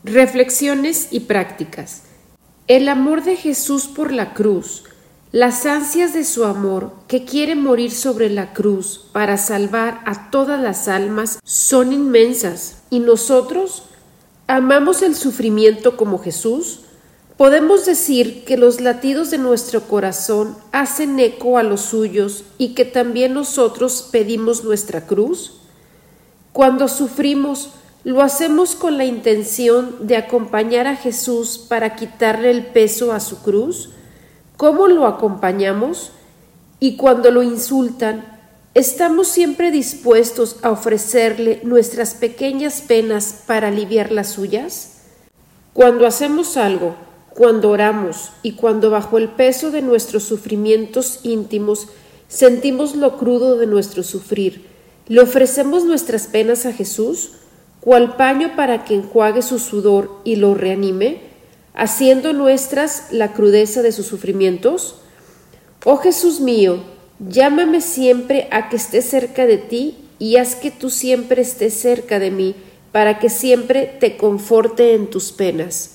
Reflexiones y prácticas. El amor de Jesús por la cruz, las ansias de su amor que quiere morir sobre la cruz para salvar a todas las almas son inmensas. ¿Y nosotros amamos el sufrimiento como Jesús? Podemos decir que los latidos de nuestro corazón hacen eco a los suyos y que también nosotros pedimos nuestra cruz. Cuando sufrimos, ¿lo hacemos con la intención de acompañar a Jesús para quitarle el peso a su cruz? ¿Cómo lo acompañamos? Y cuando lo insultan, ¿estamos siempre dispuestos a ofrecerle nuestras pequeñas penas para aliviar las suyas? Cuando hacemos algo, cuando oramos y cuando bajo el peso de nuestros sufrimientos íntimos sentimos lo crudo de nuestro sufrir, ¿le ofrecemos nuestras penas a Jesús, cual paño para que enjuague su sudor y lo reanime, haciendo nuestras la crudeza de sus sufrimientos? Oh Jesús mío, llámame siempre a que esté cerca de ti y haz que tú siempre estés cerca de mí, para que siempre te conforte en tus penas.